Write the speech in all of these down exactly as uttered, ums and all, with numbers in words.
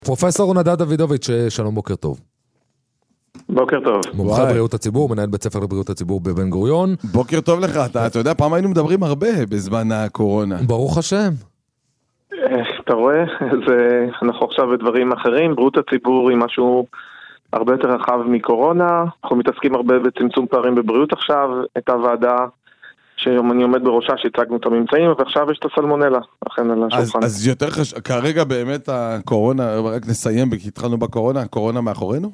פרופסור נדב דוידוביץ', שלום, בוקר טוב. בוקר טוב. מומחה בריאות הציבור, מנהל בית ספר לבריאות הציבור בבן גוריון. בוקר טוב לך, אתה, אתה יודע, פעם היינו מדברים הרבה בזמן הקורונה. ברוך השם. אתה רואה, זה, אנחנו עכשיו בדברים אחרים, בריאות הציבור היא משהו הרבה יותר רחב מקורונה, אנחנו מתעסקים הרבה בצמצום פערים בבריאות עכשיו, הייתה ועדה שהיום אני עומד בראשה שהצגנו את הממצאים, ועכשיו יש את הסלמונלה, לכן על השולחן. אז, אז יותר חשוב, כרגע באמת הקורונה, רק נסיים, כי התחלנו בקורונה, הקורונה מאחורינו?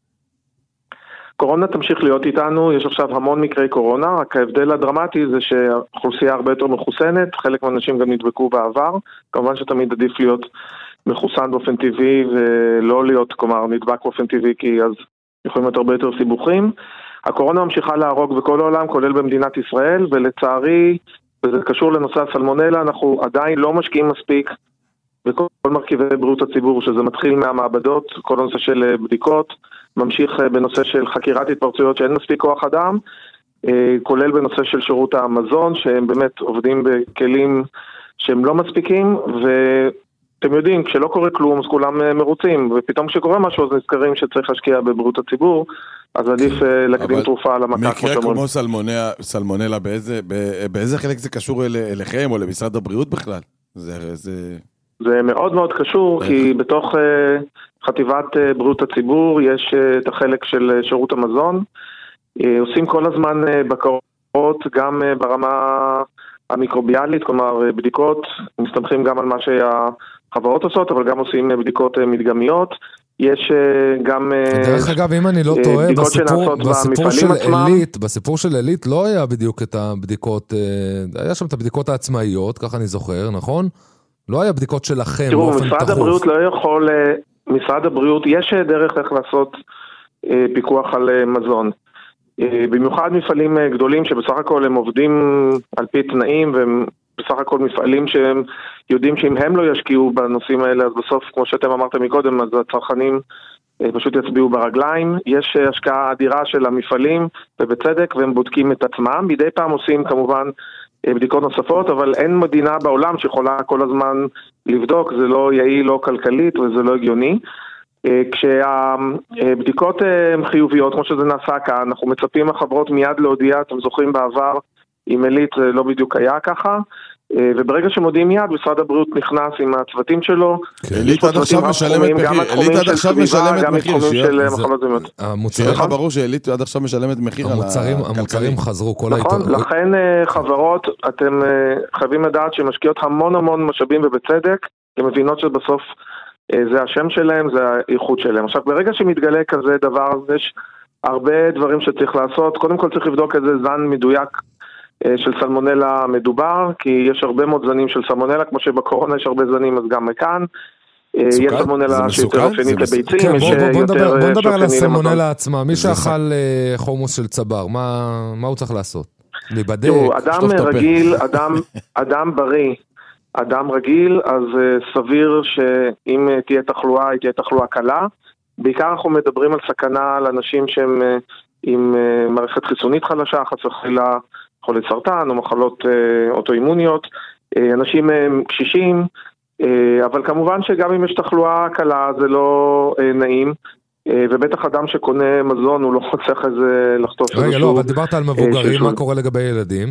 קורונה תמשיך להיות איתנו, יש עכשיו המון מקרי קורונה, רק ההבדל הדרמטי זה שהאוכלוסייה הרבה יותר מחוסנת, חלק מהאנשים גם נדבקו בעבר, כמובן שתמיד עדיף להיות מחוסן באופן טבעי ולא להיות, כלומר, נדבק באופן טבעי, כי אז יכולים להיות הרבה יותר סיבוכים. הקורונה ממשיכה להרוג בכל העולם, כולל במדינת ישראל, ולצערי, וזה קשור לנושא הסלמונלה, אנחנו עדיין לא משקיעים מספיק בכל מרכיבי בריאות הציבור, שזה מתחיל מהמעבדות, כל הנושא של בדיקות, ממשיך בנושא של חקירת התפרצויות שאין מספיק כוח אדם, כולל בנושא של שירות המזון, שהם באמת עובדים בכלים שהם לא מספיקים, ואתם יודעים, כשלא קורה כלום, אז כולם מרוצים, ופתאום כשקורה משהו, אז נזכרים שצריך להשקיע בבריאות הציבור, אז עדיף להקדים תרופה על המכה. מקרה כמו סלמונלה, סלמונלה, באיזה, באיזה חלק זה קשור אל, אליכם, או למשרד הבריאות בכלל? זה, זה... זה מאוד מאוד קשור, כי בתוך uh, חטיבת uh, בריאות הציבור יש uh, את החלק של uh, שירות המזון. Uh, עושים כל הזמן uh, בקרות, גם uh, ברמה המיקרוביאלית, כלומר uh, בדיקות, מסתמכים גם על מה שהחברות עושות, אבל גם עושים uh, בדיקות uh, מדגמיות. יש uh, גם uh, דרך אגב, אם אני לא uh, טועה, בדיקות בסיפור, שנעשות בסיפור של במפעלים עצמם. אלית, בסיפור של אלית לא היה בדיוק את הבדיקות, uh, היה שם את הבדיקות העצמאיות, ככה אני זוכר, נכון? לא היה בדיקות שלכם תראו, באופן תחוף. משרד הבריאות לא יכול, משרד הבריאות, יש דרך איך לעשות אה, פיקוח על אה, מזון. אה, במיוחד מפעלים אה, גדולים שבסך הכל הם עובדים על פי תנאים, והם בסך הכל מפעלים שהם יודעים שאם הם לא ישקיעו בנושאים האלה, אז בסוף, כמו שאתם אמרתם מקודם, אז הצרכנים אה, פשוט יצביעו ברגליים. יש אה, השקעה אדירה של המפעלים, ובצדק, והם בודקים את עצמם. מדי פעם עושים כמובן בדיקות נוספות, אבל אין מדינה בעולם שיכולה כל הזמן לבדוק, זה לא יעיל, לא כלכלית וזה לא הגיוני. כשהבדיקות הן חיוביות, כמו שזה נעשה כאן, אנחנו מצפים מהחברות מיד להודיע, אתם זוכרים בעבר, עם אלית זה לא בדיוק היה ככה, וברגע שמודיעים מיד, משרד הבריאות נכנס עם הצוותים שלו. אלית עד עכשיו משלמת מחיר, אלית עד עכשיו משלמת מחיר, שיהיה לך ברור שאלית עד עכשיו משלמת מחיר על הכלכלי. המוצרים חזרו כל נכון, לכן חברות, אתם חייבים לדעת שמשקיעות המון המון משאבים ובצדק, כי מבינות שבסוף זה השם שלהם, זה האיכות שלהם. עכשיו, ברגע שמתגלה כזה דבר, יש הרבה דברים שצריך לעשות. קודם כל צריך לבדוק איזה זן מדויק של סלמונלה מדובר, כי יש הרבה מאוד זנים של סלמונלה, כמו שבקורונה יש הרבה זנים, אז גם מכאן. יש סלמונלה שיותר אופנית לביצים. בוא נדבר על הסלמונלה עצמה. מי שאכל חומוס של צבר, מה הוא צריך לעשות? להיבדק? אדם רגיל, אדם בריא, אדם רגיל, אז סביר שאם תהיה תחלואה, היא תהיה תחלואה קלה. בעיקר אנחנו מדברים על סכנה לאנשים שהם עם מערכת חיסונית חלשה, חס וחלילה חולי סרטן או מחלות אוטואימוניות, אנשים קשישים, אבל כמובן שגם אם יש תחלואה קלה זה לא נעים, ובטח אדם שקונה מזון הוא לא חוסך איזה לחטוף. רגע, לא, אבל דיברת על מבוגרים, מה קורה לגבי ילדים?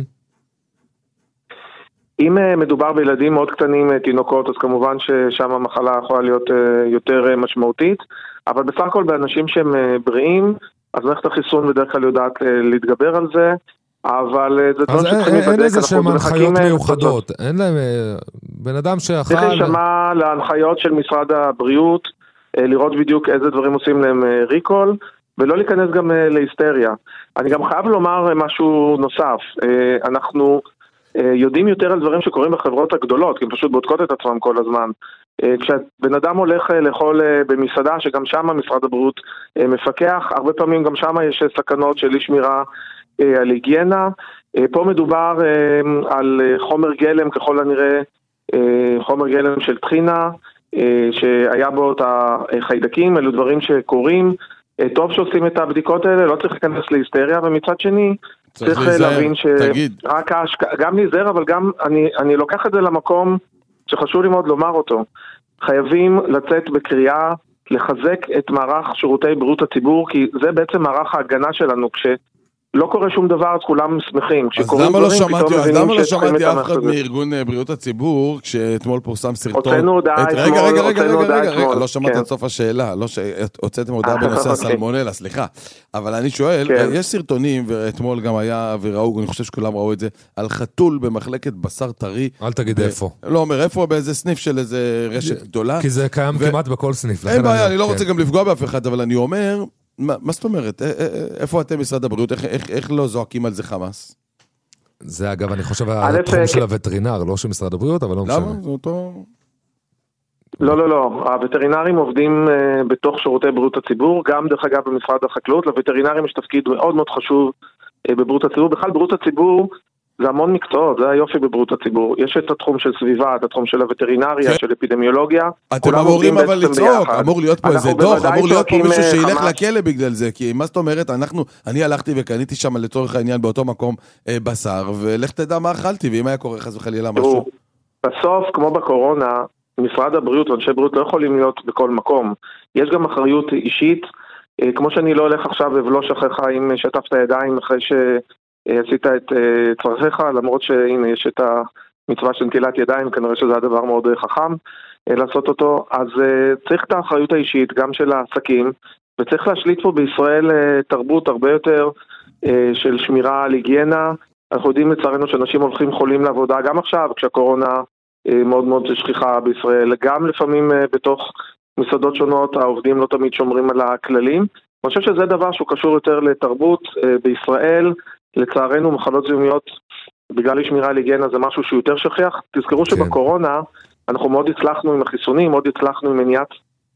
אם מדובר בילדים מאוד קטנים, תינוקות, אז כמובן ששם המחלה יכולה להיות יותר משמעותית, אבל בסך הכל באנשים שהם בריאים, אז מערכת החיסון בדרך כלל יודעת להתגבר על זה, אבל זה דברים שצריכים להיבדק. אין איזה שהם הנחיות מיוחדות, אין להם בן אדם שאכל... צריך להישמע להנחיות של משרד הבריאות, לראות בדיוק איזה דברים עושים להם ריקול, ולא להיכנס גם להיסטריה. אני גם חייב לומר משהו נוסף, אנחנו יודעים יותר על דברים שקורים בחברות הגדולות, כי הם פשוט בודקות את עצמם כל הזמן. כשבן אדם הולך לאכול במסעדה, שגם שם משרד הבריאות מפקח, הרבה פעמים גם שם יש סכנות של אי שמירה על היגיינה. פה מדובר על חומר גלם, ככל הנראה חומר גלם של טחינה, שהיה בו את החיידקים, אלו דברים שקורים. טוב שעושים את הבדיקות האלה, לא צריך להיכנס להיסטריה, ומצד שני צריך להבין שרק ההשקעה, גם להיזהר, אבל גם אני, אני לוקח את זה למקום שחשוב לי מאוד לומר אותו. חייבים לצאת בקריאה לחזק את מערך שירותי בריאות הציבור, כי זה בעצם מערך ההגנה שלנו, כש... לא קורה שום דבר, אז כולם שמחים. אז למה לא שמעתי, אז למה לא שמעתי אף אחד מארגון בריאות הציבור, כשאתמול פורסם סרטון... הוצאנו הודעה אתמול, רגע, רגע, רגע, רגע, רגע, לא שמעתי את סוף השאלה, לא שהוצאתם הודעה בנושא הסלמונלה, סליחה. אבל אני שואל, יש סרטונים, ואתמול גם היה, וראו, אני חושב שכולם ראו את זה, על חתול במחלקת בשר טרי. אל תגיד איפה. לא אומר איפה, באיזה סניף של איזה רשת גדולה. כי זה קיים כמעט בכל סניף. אין בעיה, אני לא רוצה גם לפגוע באף אחד, אבל אני אומר, מה, מה זאת אומרת? איפה אתם משרד הבריאות? איך, איך, איך לא זועקים על זה חמאס? זה אגב, אני חושב, התחום של הווטרינר, לא של משרד הבריאות, אבל לא משנה. למה? זה אותו... לא, לא, לא. הווטרינרים עובדים בתוך שירותי בריאות הציבור, גם דרך אגב במשרד החקלאות. לווטרינרים יש תפקיד מאוד מאוד חשוב בבריאות הציבור. בכלל בריאות הציבור זה המון מקצועות, זה היופי בבריאות הציבור. יש את התחום של סביבה, את התחום של הווטרינריה, של אפידמיולוגיה. אתם אמורים אבל לצעוק, אמור להיות פה איזה דוח, אמור להיות פה מישהו שילך לכלא בגלל זה, כי מה זאת אומרת, אנחנו, אני הלכתי וקניתי שם לצורך העניין באותו מקום בשר, ולך תדע מה אכלתי, ואם היה קורה חס וחלילה משהו. בסוף, כמו בקורונה, משרד הבריאות ואנשי בריאות לא יכולים להיות בכל מקום. יש גם אחריות אישית, כמו שאני לא הולך עכשיו ולא שכחה אם שטפת ידיים אחרי ש... עשית את צרכיך, למרות שהנה יש את המצווה של נטילת ידיים, כנראה שזה הדבר מאוד חכם לעשות אותו, אז צריך את האחריות האישית גם של העסקים, וצריך להשליט פה בישראל תרבות הרבה יותר של שמירה על היגיינה. אנחנו יודעים לצערנו שאנשים הולכים חולים לעבודה, גם עכשיו כשהקורונה מאוד מאוד שכיחה בישראל, גם לפעמים בתוך מסעדות שונות העובדים לא תמיד שומרים על הכללים. אני חושב שזה דבר שהוא קשור יותר לתרבות בישראל. לצערנו מחלות זיהומיות בגלל שמירה על היגיינה זה משהו שהוא יותר שכיח. תזכרו שבקורונה אנחנו מאוד הצלחנו עם החיסונים, מאוד הצלחנו עם מניעת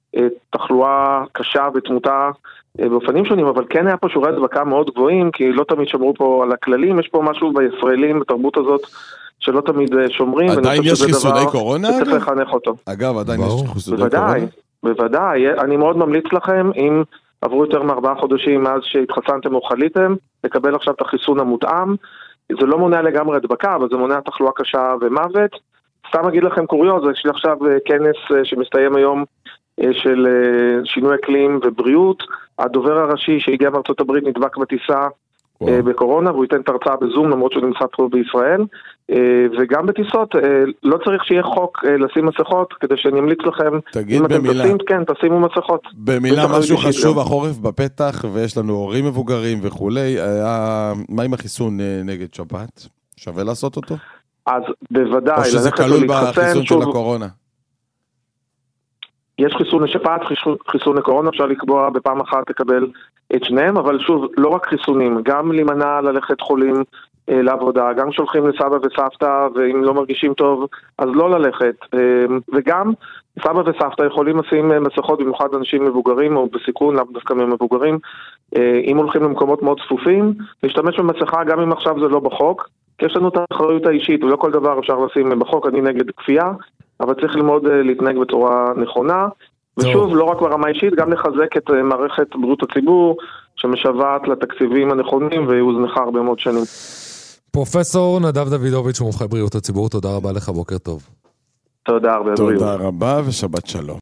תחלואה קשה ותמותה באופנים שונים, אבל כן היה פה שיעורי הדבקה מאוד גבוהים, כי לא תמיד שמרו פה על הכללים. יש פה משהו בישראלים בתרבות הזאת שלא תמיד שומרים. עדיין יש חיסוני קורונה? צריך לחנך אותו. אגב, עדיין יש חיסוני קורונה? בוודאי, בוודאי. אני מאוד ממליץ לכם, אם עברו יותר מארבעה חודשים מאז שהתחסנתם או חליתם, לקבל עכשיו את החיסון המותאם. זה לא מונע לגמרי הדבקה, אבל זה מונע תחלואה קשה ומוות. סתם אגיד לכם קוריוז, יש לי עכשיו כנס שמסתיים היום של שינוי אקלים ובריאות. הדובר הראשי שהגיע מארצות הברית נדבק בטיסה בקורונה, והוא ייתן את הרצאה בזום, למרות שהוא נמצא פה בישראל. וגם בטיסות, לא צריך שיהיה חוק לשים מסכות, כדי שאני אמליץ לכם, אם אתם תשים, כן, תשימו מסכות. במילה משהו חשוב, החורף בפתח, ויש לנו הורים מבוגרים וכולי, מה עם החיסון נגד שפעת? שווה לעשות אותו? אז בוודאי. או שזה כלול בחיסון של הקורונה? יש חיסון לשפעת, חיסון לקורונה, אפשר לקבוע בפעם אחת לקבל את שניהם, אבל שוב, לא רק חיסונים, גם להימנע ללכת חולים אה, לעבודה, גם שולחים לסבא וסבתא, ואם לא מרגישים טוב, אז לא ללכת. אה, וגם סבא וסבתא יכולים לשים מסכות, במיוחד אנשים מבוגרים או בסיכון, לאו דווקא מבוגרים, אה, אם הולכים למקומות מאוד צפופים, להשתמש במסכה, גם אם עכשיו זה לא בחוק, כי יש לנו את האחריות האישית, ולא כל דבר אפשר לשים בחוק, אני נגד כפייה, אבל צריך ללמוד להתנהג בצורה נכונה, ושוב, לא רק ברמה אישית, גם לחזק את מערכת בריאות הציבור, שמשוועת לתקציבים הנכונים, והוזנחה הרבה מאוד שנים. פרופסור נדב דוידוביץ', מומחה בריאות הציבור, תודה רבה לך, בוקר טוב. תודה הרבה. תודה רבה ושבת שלום.